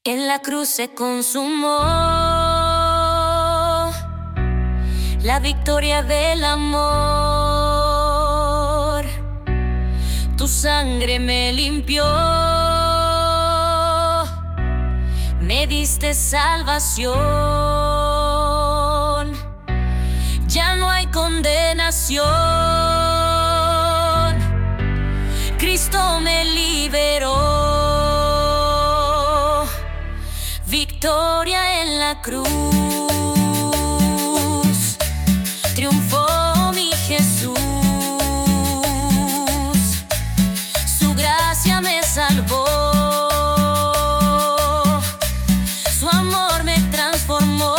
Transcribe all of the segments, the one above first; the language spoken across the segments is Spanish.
En la cruz se consumó la victoria del amor. Tu sangre me limpió, me diste salvación. Ya no hay condenación. Cristo me liberó. Victoria en la cruz, triunfó mi Jesús. Su gracia me salvó, su amor me transformó.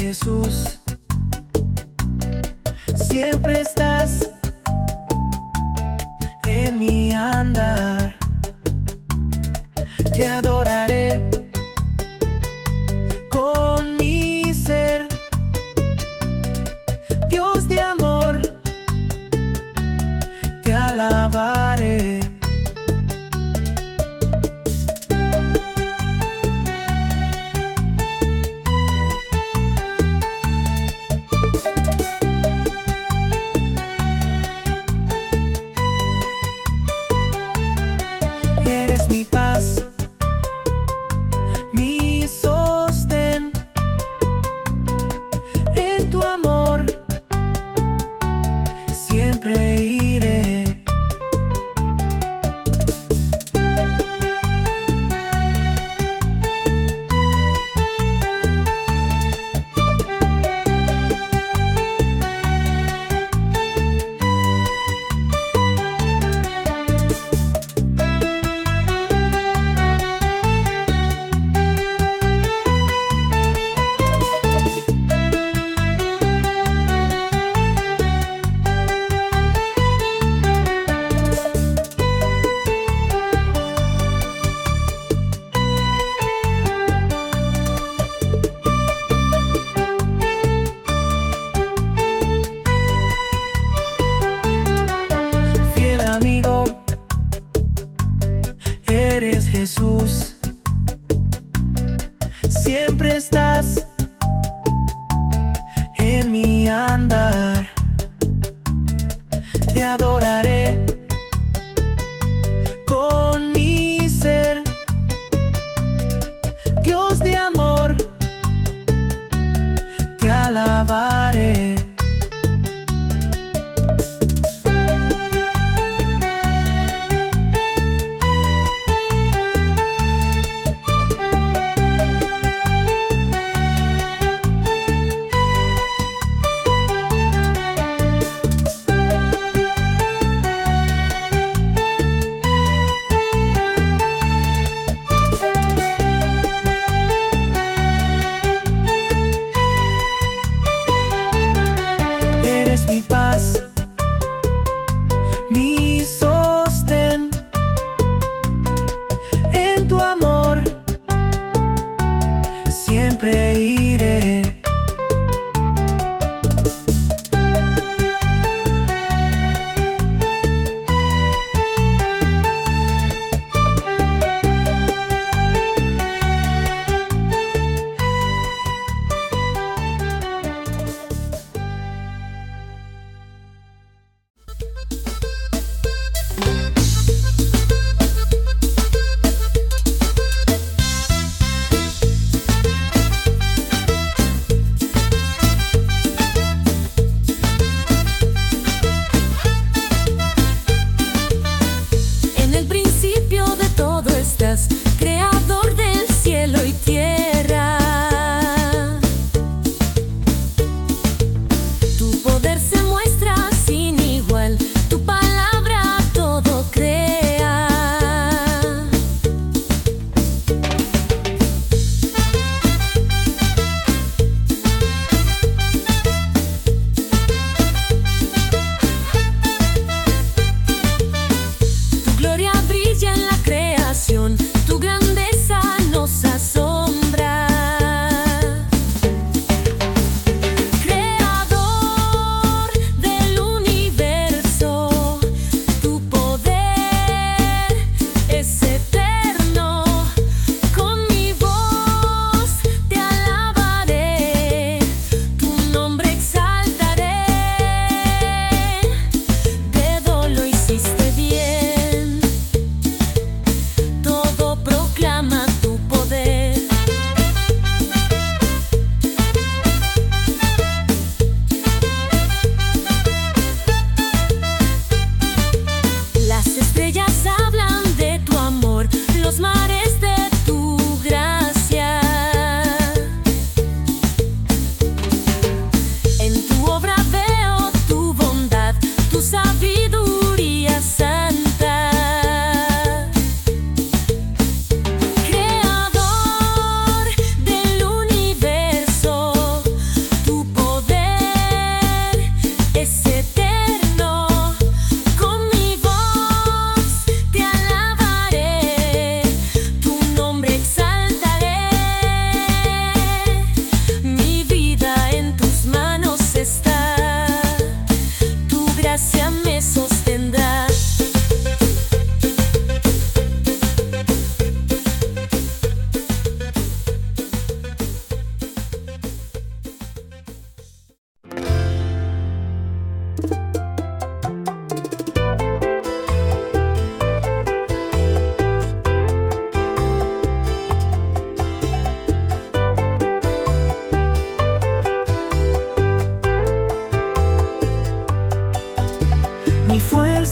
Jesús, siempre estás en mi andar. Te adoraré con mi ser, Dios de amor, te alabaré. Eres mi paz, mi sostén, en tu amor siempre iré. Fiel amigo, eres Jesús, siempre estás en mi andar. Te adoraré con mi ser, Dios de amor, te alabaré. Eres mi paz, mi sostén, en tu amor siempre iré.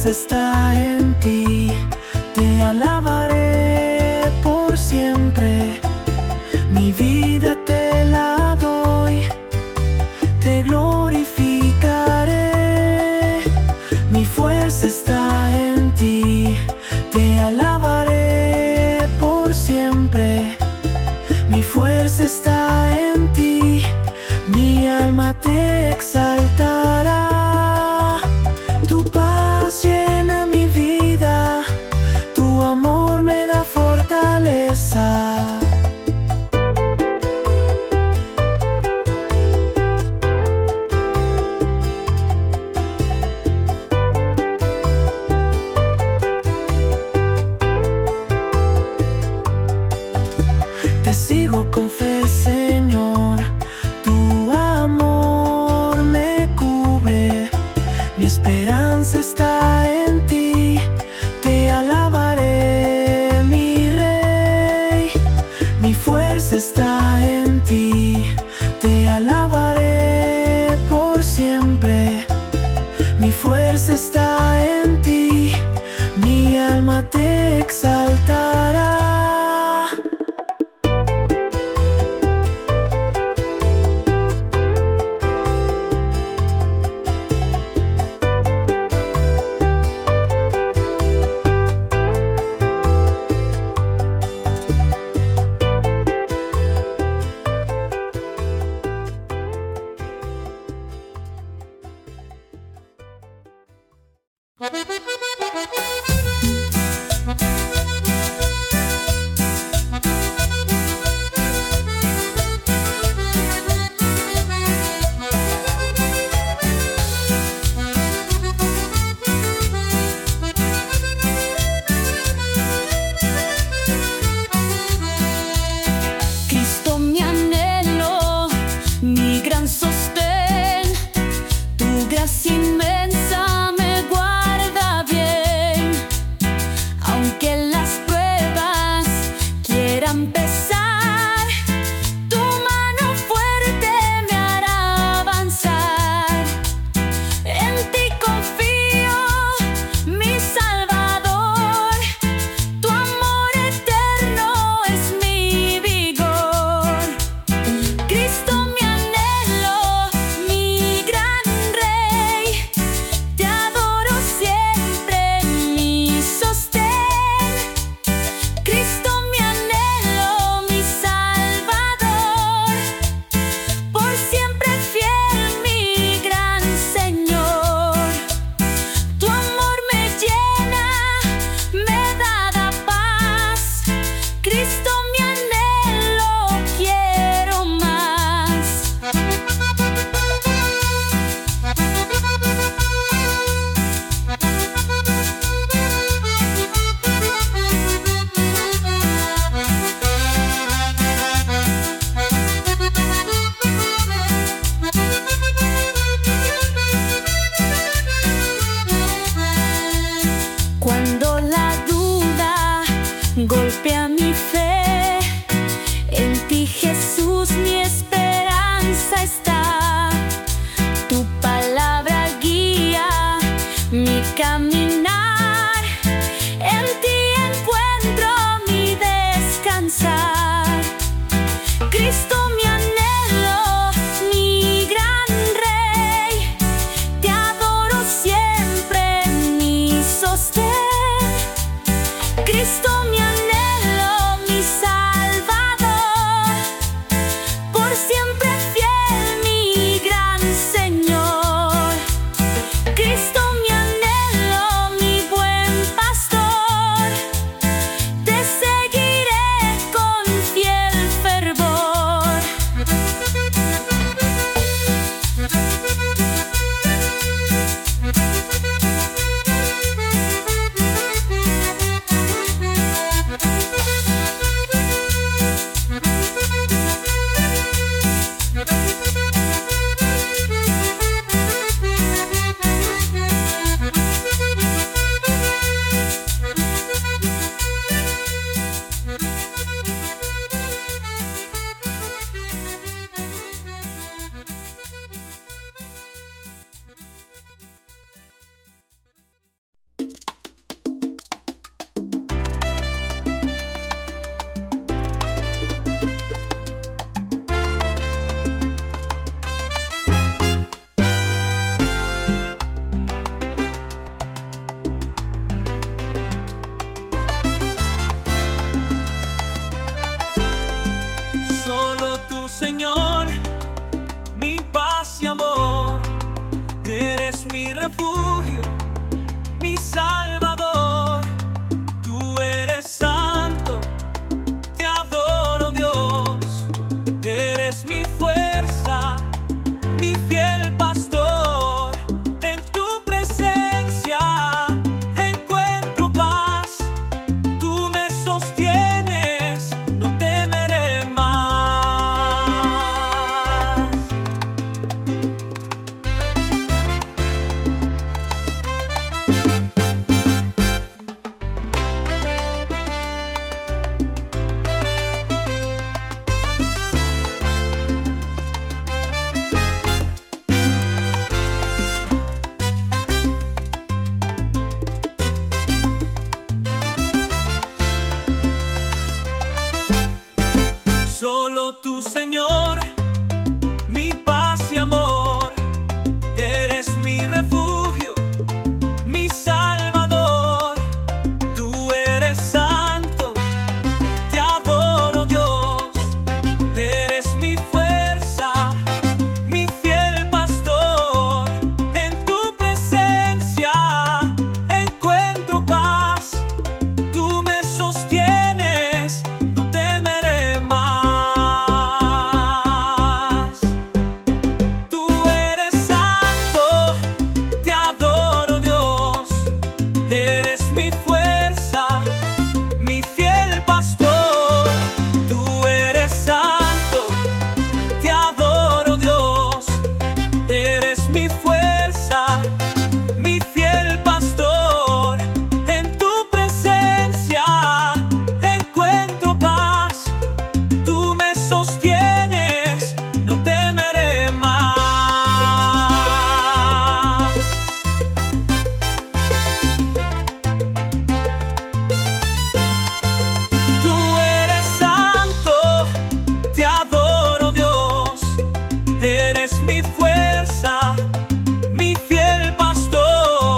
fuerza está en ti. Te alabaré por siempre. Mi vida te la doy. Te glorificaré. Mi fuerza está en ti. Te alabaré por siempre. Mi fuerza está en ti. Mi alma te exaltará. Tu paz llena mi vida. Tu amor me da fortaleza. Te sigo con fe, Señor. Tu amor me cubre. Mi esperanza está en ti. Te alabaré, mi Rey. Mi fuerza está en ti. Te alabaré por siempre. Mi fuerza está en ti. Mi alma te exaltará. Cristo mi anhelo, mi gran sostén, tu gracia inmensa me guarda bien. Aunque las pruebas quieran pesar, tu mano fuerte me hará avanzar. En ti confío, mi Salvador, tu amor eterno es mi vigor. Cristo mi anhelo, mi gran Rey, te adoro siempre, mi sostén. Cristo mi anhelo, mi Salvador, por siempre fiel, mi gran Señor. Tu amor me llena, me da la paz. Cristo mi anhelo, quiero más. Cuando la duda golpea mi fe, en ti, Jesús, mi esperanza está. Tu palabra guía mi caminar, en ti encuentro mi descansar. Cristo mi anhelo, mi gran Rey, te adoro siempre, mi sostén. Cristo mi anhelo, mi Salvador, por siempre fiel, mi Señor, mi paz y amor. Eres mi refugio, mi Salvador. Tú eres santo, te adoro, Dios. Eres mi fuerza, mi fiel pastor. En tu presencia encuentro paz. Tú me sostienes, no temeré más. Solo tú, Señor, mi paz y amor. Eres mi refugio, mi Salvador. Tú eres santo, te adoro, Dios. Eres mi fuerza, mi fiel pastor. En tu presencia encuentro paz. Tú me sostienes, no temeré más. Tú eres santo, te adoro, Dios. Eres mi fuerza, mi fiel pastor. Tú eres santo, te adoro, Dios. Eres mi fuerza, mi fiel pastor. En tu presencia encuentro paz. Tú me sostienes, no temeré más. Tú eres santo, te adoro, Dios. Eres mi fuerza, mi fiel pastor.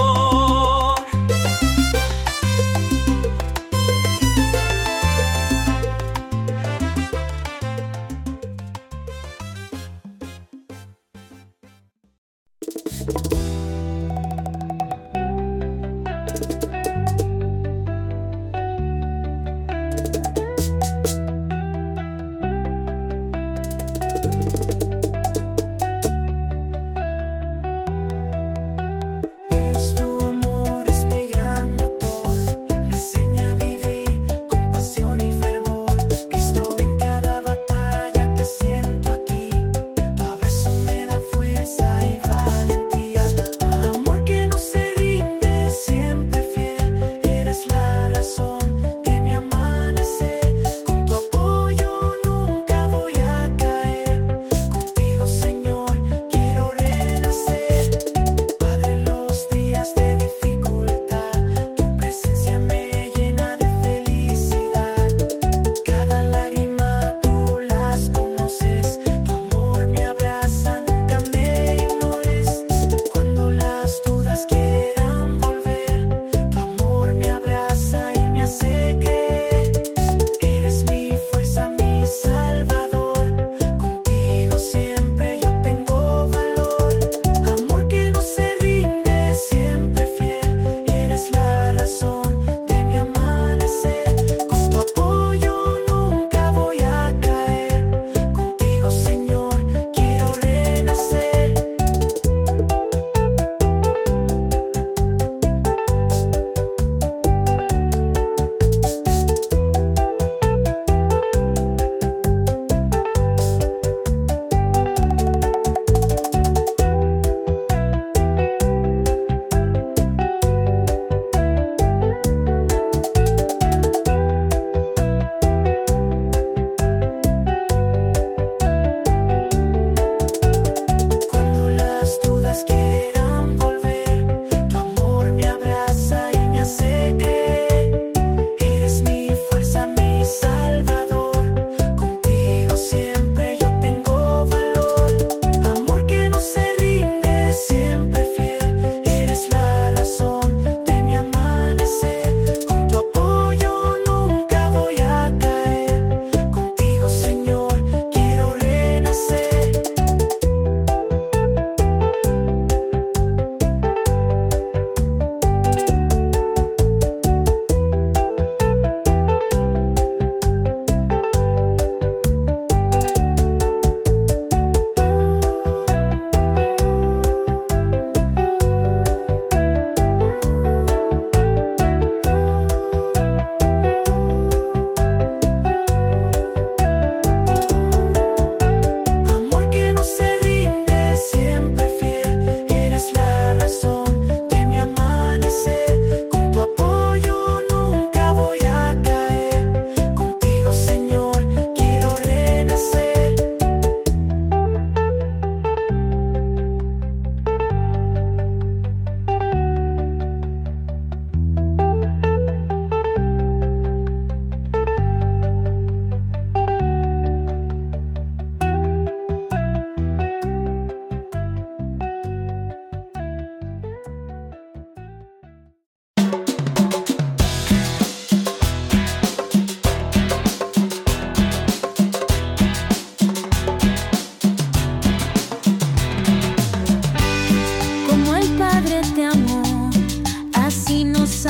Tu amor es mi gran motor, me enseña a vivir con pasión y fervor. Cristo, en cada batalla que siento aquí, tu abrazo me da fuerza y valentía.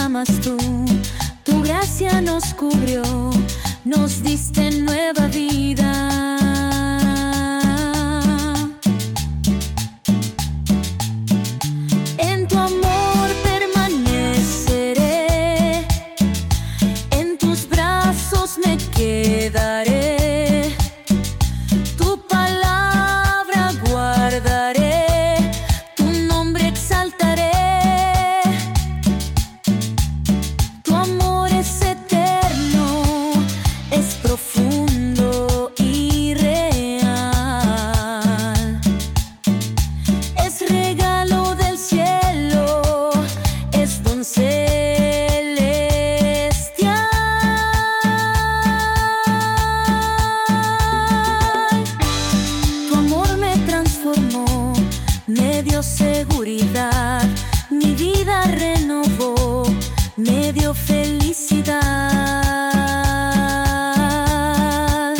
amas tú. Tu gracia nos cubrió, nos diste nueva vida. En tu amor permaneceré, en tus brazos me quedaré. Tu palabra guardaré, tu nombre exaltaré. Tu amor es eterno, es profundo y real. Es regalo del cielo, es don celestial. Tu amor me transformó, me dio seguridad, mi vida renovó, me dio felicidad.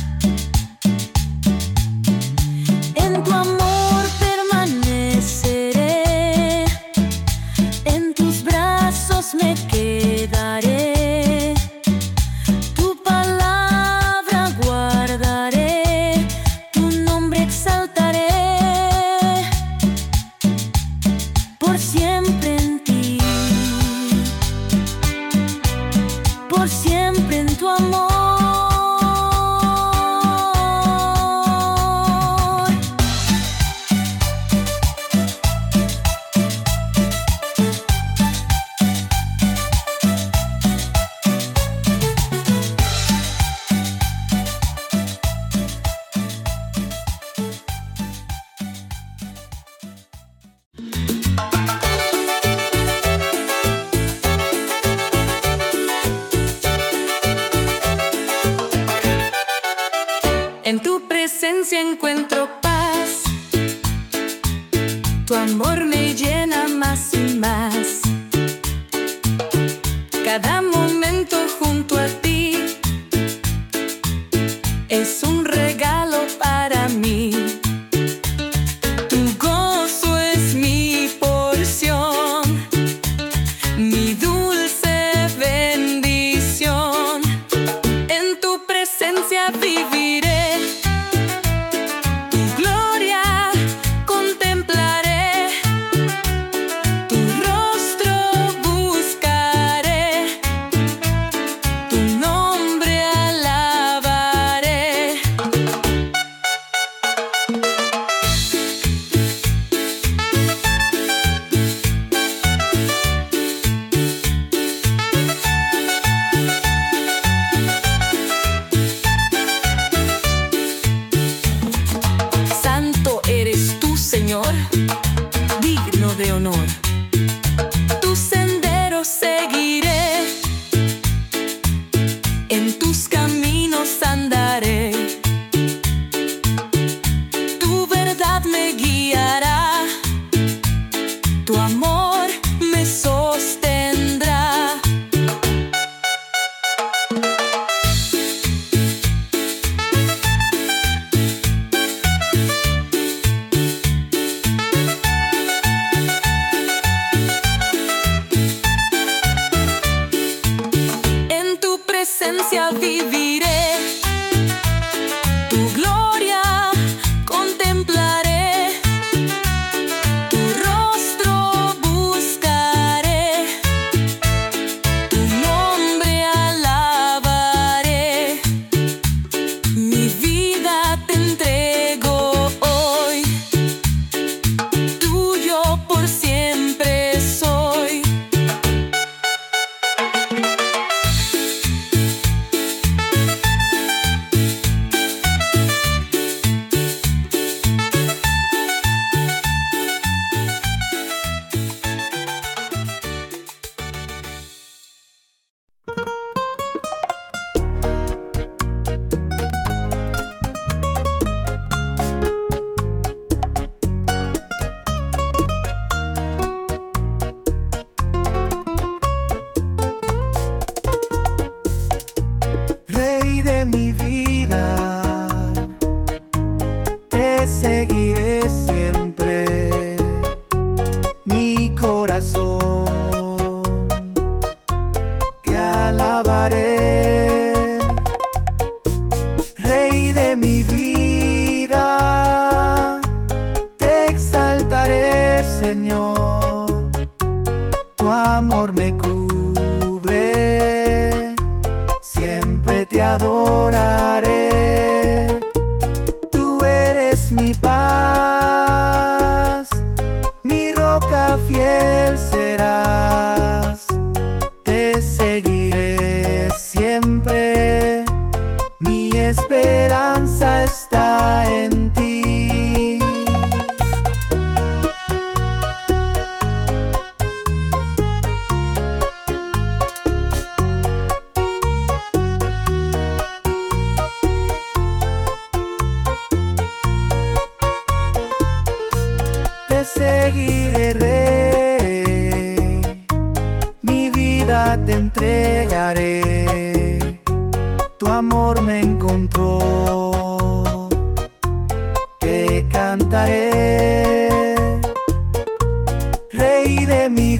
En tu amor permaneceré, en tus brazos me quedaré. Tu palabra guardaré, tu nombre exaltaré. Por siempre en ti, por siempre en tu amor. En tu presencia encuentro paz, tu amor me llena más y más. Cada momento junto a ti es un regalo para mí. Tu gozo es mi porción, mi dulce bendición. En tu presencia viviré, tu gloria contemplaré, tu rostro buscaré, tu nombre alabaré. Santo eres tú, Señor, digno de honor. Tus senderos seguiré, en tus caminos andaré. Tu verdad me guiará, tu amor me sostendrá. En tu presencia viviré, tu gloria contemplaré, tu rostro buscaré, tu nombre alabaré. Mi vida te entrego hoy, tuyo por siempre soy. mi paz, mi roca fiel serás. Te seguiré siempre, mi esperanza está en ti. Te seguiré, Rey, mi vida te entregaré. Tu amor me encontró, te cantaré. Rey de mi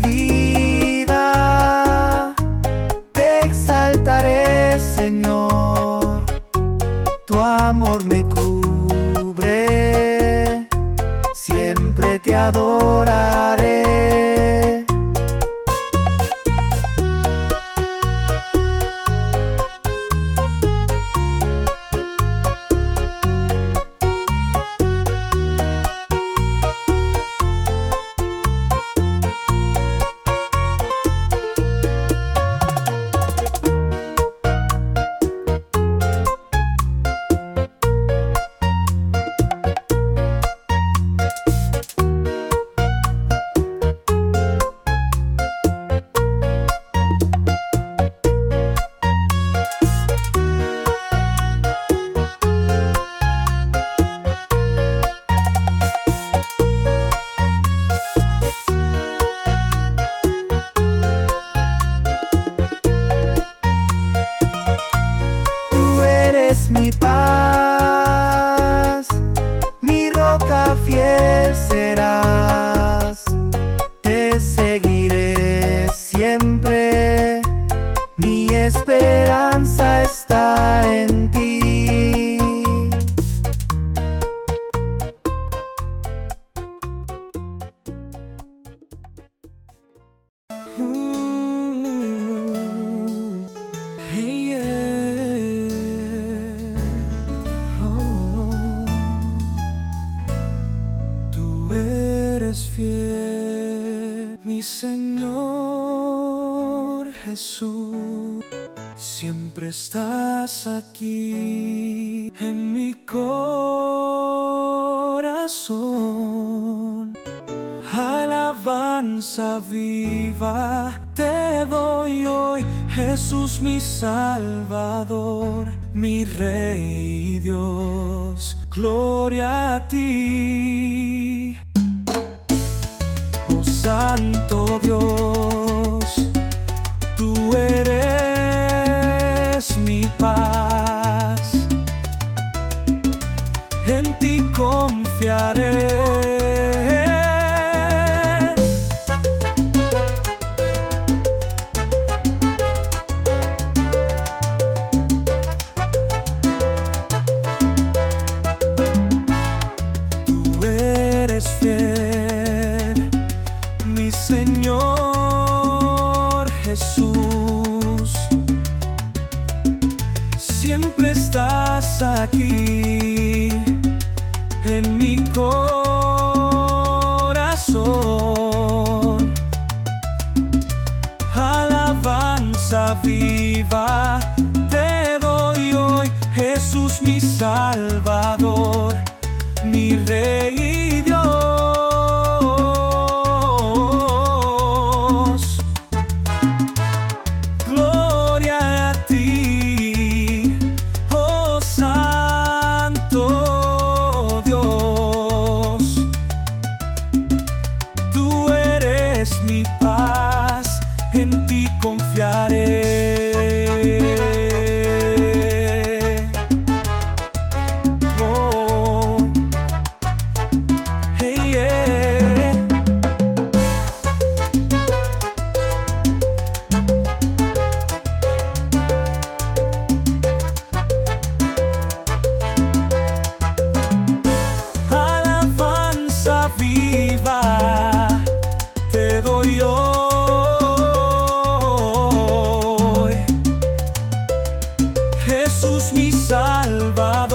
vida, te exaltaré, Señor. Tu amor me cubre, siempre te adoraré. Mi paz, mi roca fiel serás. Te seguiré siempre, mi esperanza está en ti. Eres fiel, mi Señor Jesús. Siempre estás aquí en mi corazón. Alabanza viva te doy hoy, Jesús mi Salvador, mi Rey y Dios. Gloria a ti. Santo Dios, tú eres mi paz, en ti confiaré. Tú eres fiel, mi Señor Jesús. Siempre estás aquí en mi corazón. Alabanza viva te doy hoy, Jesús mi Salvador, mi Rey y Dios. Gloria a ti, oh Santo Dios. Tú eres mi paz, en ti confiaré. Te doy hoy, Jesús mi Salvador.